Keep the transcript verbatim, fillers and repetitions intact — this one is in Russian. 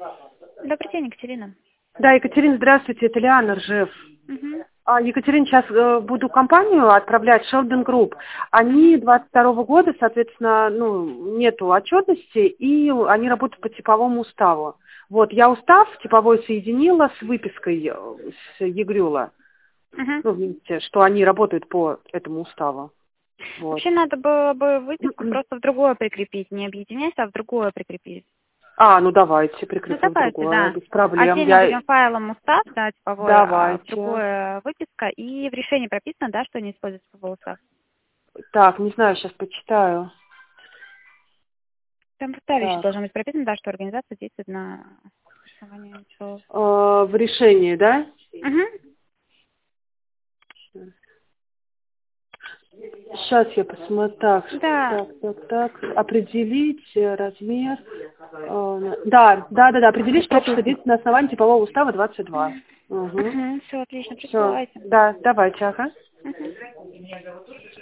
Добрый день, Екатерина. Да, Екатерина, здравствуйте, это Лиана Ржев. Угу. А, Екатерина, сейчас э, буду компанию отправлять, Sheldon Group. Они двадцать второго года, соответственно, ну, нету отчетности, и они работают по типовому уставу. Вот, я устав типовой соединила с выпиской э, с ЕГРЮЛа. Угу. Ну, видите, что они работают по этому уставу. Вот. Вообще надо было бы выписку просто в другое прикрепить, не объединять, а в другое прикрепить. А, ну давайте, Ну прикрепим давайте, другое, да. без проблем. Отдельно Я... будем файлом устав, да, типовой, а в Давайте. другое выписка. И в решении прописано, да, что не используется типовой устав. Так, не знаю, сейчас почитаю. Там в второй еще Так. должно быть прописано, да, что организация действует на основании чего. Э, в решении, да? Угу. Сейчас я посмотрю. Так, Да. так, так, так. Определить э, размер. Э, да, да, да, да. Определить, что общество действует на основании типового устава двадцать два. Угу. Угу. Все отлично, Все. присылайте. Да, давайте, ага.